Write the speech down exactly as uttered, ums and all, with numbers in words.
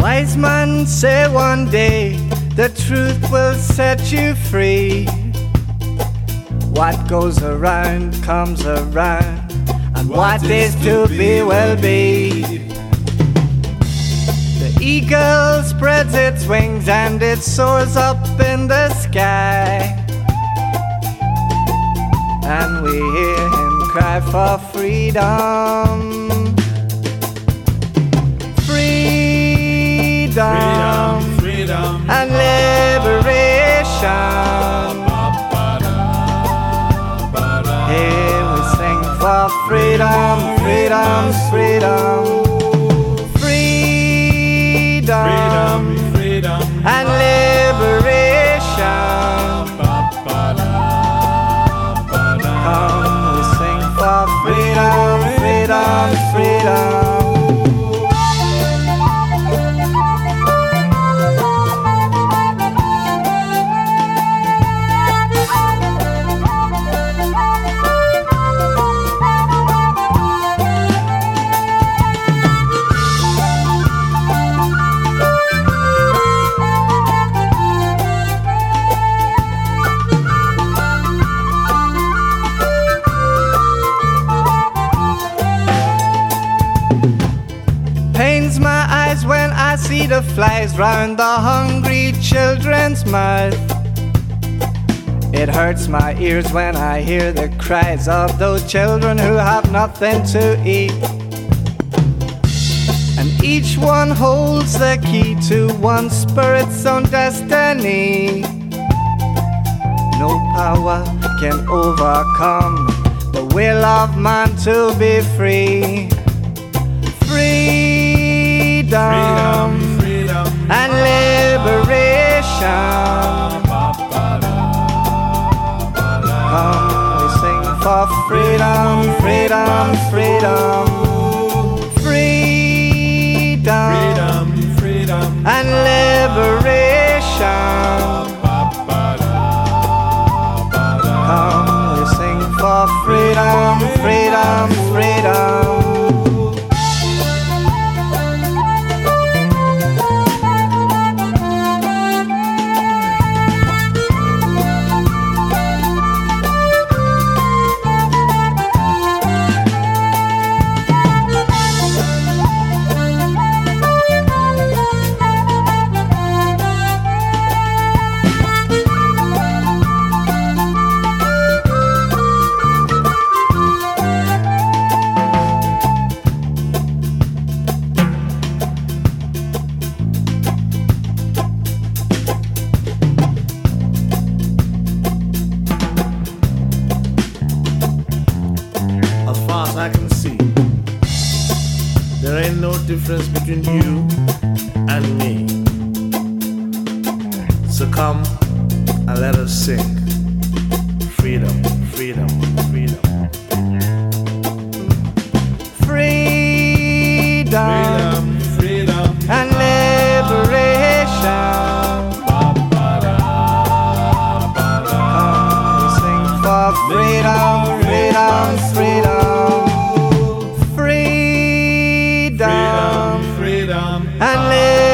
Wise man say one day the truth will set you free. What goes around comes around, and what is to be will be. The eagle spreads its wings and it soars up in the sky, and we hear him cry for freedom. Freedom, freedom, freedom, and liberation. Here we sing for freedom, freedom, freedom. Freedom, freedom, freedom, and liberation. Come, we sing for freedom, freedom, freedom. Pains my eyes when I see the flies round the hungry children's mouth. It hurts my ears when I hear the cries of those children who have nothing to eat. And each one holds the key to one spirit's own destiny. No power can overcome the will of man to be free. Freedom, freedom, freedom, and liberation. Come, we sing for freedom, freedom, freedom. Freedom, freedom, freedom, and liberation. Come, we sing for freedom, freedom, freedom. As far as I can see, there ain't no difference between you and me. So come and let us sing. Freedom, freedom, freedom. Freedom, freedom, and liberation. Come, we sing for freedom, freedom, freedom. Freedom, freedom, and liberation.